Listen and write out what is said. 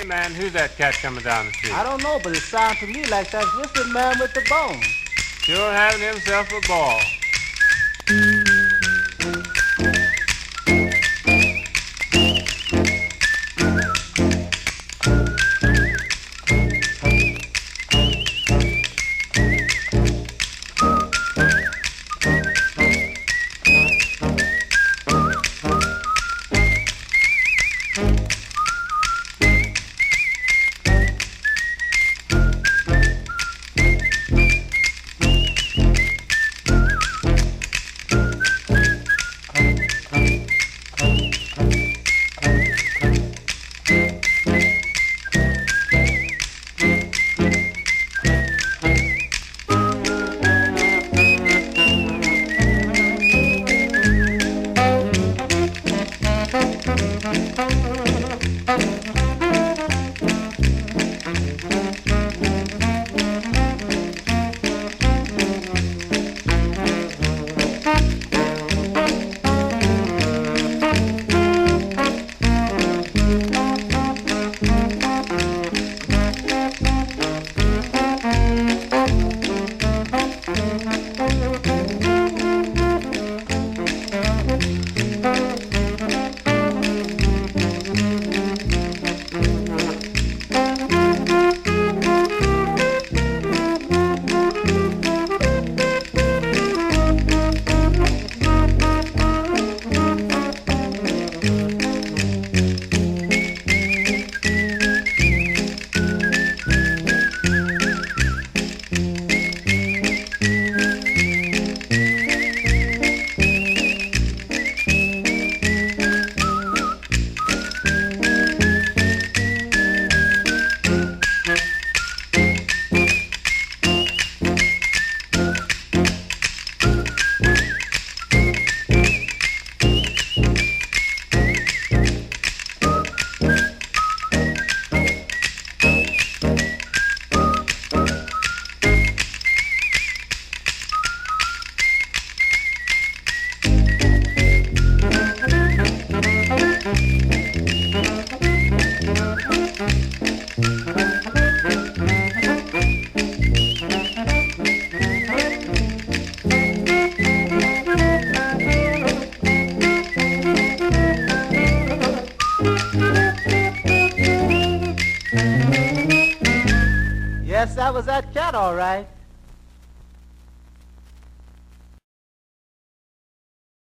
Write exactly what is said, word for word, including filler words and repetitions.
Hey, man, who's that cat coming down the street? I don't know, but it sounds to me like that whistle man with the bone. Sure having himself a ball. Yes, that was that cat, all right.